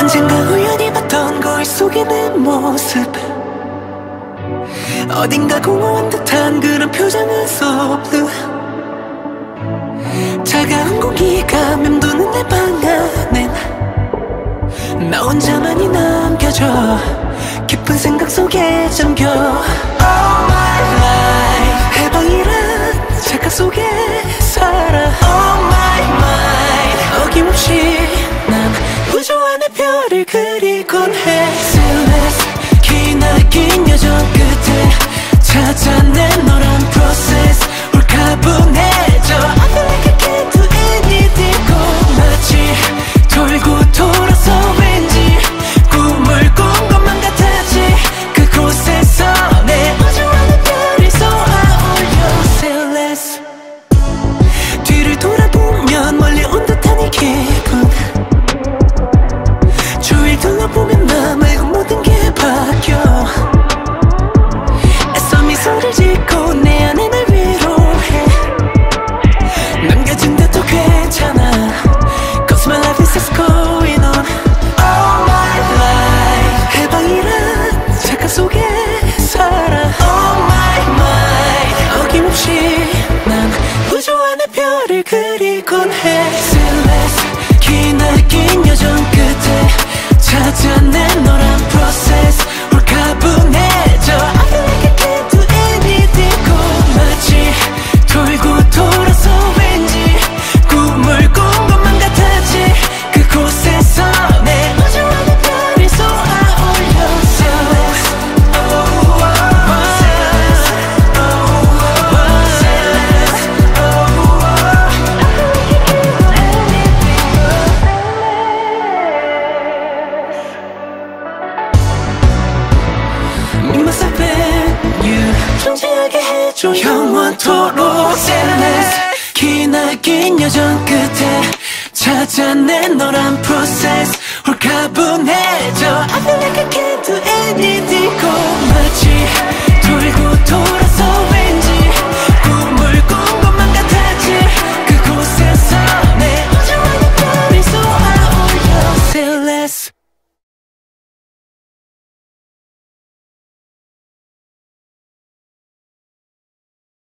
언젠가 우연히 봤던 거울 속의 내 모습, 어딘가 공허한 듯한 그런 표정은 so blue. 차가운 공기가 맴도는 내 방 안엔 나 혼자만이 남겨져 깊은 생각 속에 잠겨. All my life 해방이란 착각 속에 살아. Oh my mind 어김없이 난 우주 안의 별을 그리곤 해. Endless 기나긴 여정 끝에 찾아낸 너란 process 홀가분해져. I feel like I can't do anything. 꼭 마치 돌고 돌아서 왠지 꿈을 꾼 것만 같았지. 그곳에서 내 우주 안의 별이 쏘아올려. Say less. 뒤를 돌아보면 멀리 온 듯한 이 기분, 주위를 둘러보면 나 말고 모든 게 바뀌어. 애써 미소를 짓고 내 안에 날 위로해. 남겨진데도 괜찮아 Cause my life is just going on. All my life 해방이란 착각 속에 살아. Oh my mind 어김없이 난 우주 안의 별을 그리곤 해. Endless 기나긴 여정 끝에 찾아낸 너란 process 홀가분해져. I feel like I can't do anything. 꼭 마치 돌고 돌아서 왠지 꿈을 꾼 것만 같았지. 그곳에서 내 우주 안의 별이 쏘아올려. Endless Me myself and you 존재하게 해줘 영원토록. Endless 기나긴 여정 끝에 찾아낸 너란 process 홀가분해져. I feel like I can't do anything. 꼭 마치